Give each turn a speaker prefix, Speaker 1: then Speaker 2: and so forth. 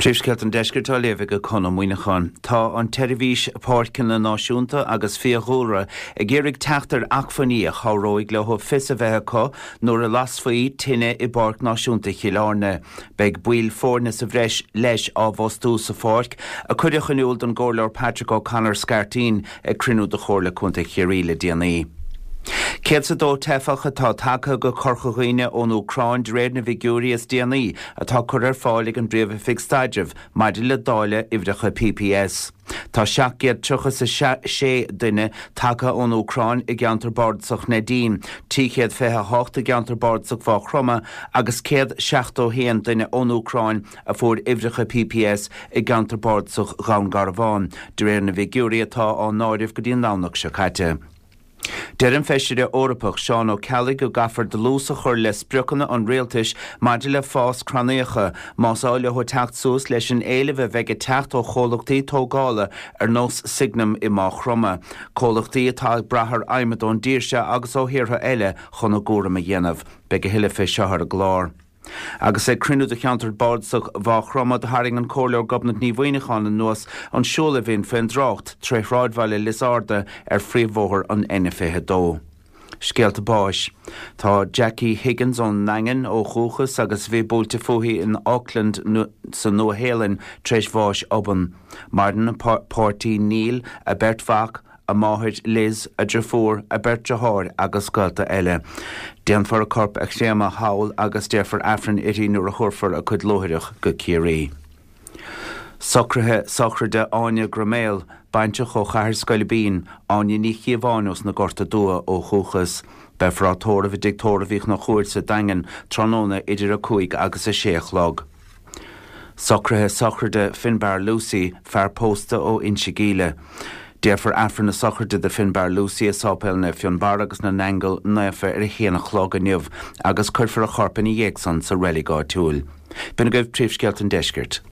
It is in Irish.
Speaker 1: Tríbsceilt an deisgurtá léimh go chuna muoinechan. Tá an televís páircin na náisiúnta agus fiachúra a ggéirigh teachtar achfaní a chóróigh le ho fis a bheithe có nuair a lasfaí tine i barc náisiúnta chiileárne. Beidh buil fórna sa bhreis leis á bhostú sa fáirc a chuideach an úl don gcomhlár Patrick O'Connor Scartín ag crinú de chóirla chunta chiaríle DNA. Céad sa dó tefacha tá taca go corchaghine ón Ucráin réad na vigúrias DNA atá chur ar fáilig an bríomh fig staidirh maidir le dáile ibhreacha PPS. Tá 736 duine taca ón Ucráin i gceantar bardsach Nadine, 328 i gceantar bardsach Bhá Chroma agus 161 duine ón Ucráin a fuair ibhreacha PPS i gceantar bardsach Ghaun Garabháin, de réir na vigúria tá an náirimh go dtíon lánach se caite. Deir an feisiire Eorpach Seán Ó Ceallaigh go gafar de lús a chur le spriochanna an réaltais maidir le fás cranéacha másáile ho teacht sús leis an éileh bheith teacht ó chólachtaí tógála ar nós signam i Má Chroma. Chólachtaí atá brathar aimimedón díirse agus ó hiartha eile chun gúram a dhéanamh, beidh hiile fé seothar a glár. Agus é crinú de cheantar bardsach Bhá Chroma de haring an cóirleor gobnat ní bhaoinechan an nuas an siúla bhín féin drácht tre ráidmhaile Lizarda ar phríomhmhóthar an N-52. Scéalta báis. Tá Jackie Higgins ón Nangan ó Chúchas agus bhí búlta fuhí in Auckland sa Nua-Héalainn treis bháis oban. Martin Pártaí Níl a Bert Bach a máthid Liz a Drafúr a Bert Jahar agus scoilta eile. Déanfar a corp ag séama hawl agus défar afran ití nuair a churfar a chud lóthaireach go ciarí. Socrthe Áine Graméil bainte cho chahar scoilibín Áine ní chiamhános na gorta dua ó Chúchas. Be frátóra bhí dictóra bhíoch na chúir sa daingan tróna idir a cuaig agus a séachlog. Socrthe Finbar Lucy fear pósta ó Inchigíle. Défar afran na socrthe de Finbar Lucy a sápéil na Fionbar agus na Nangal nafa ar a chéanach chlog a niamh agus chuirfar a chorpan i dhéagsan sa religá túil. Bina goibh tríbsceilt an deisgirt.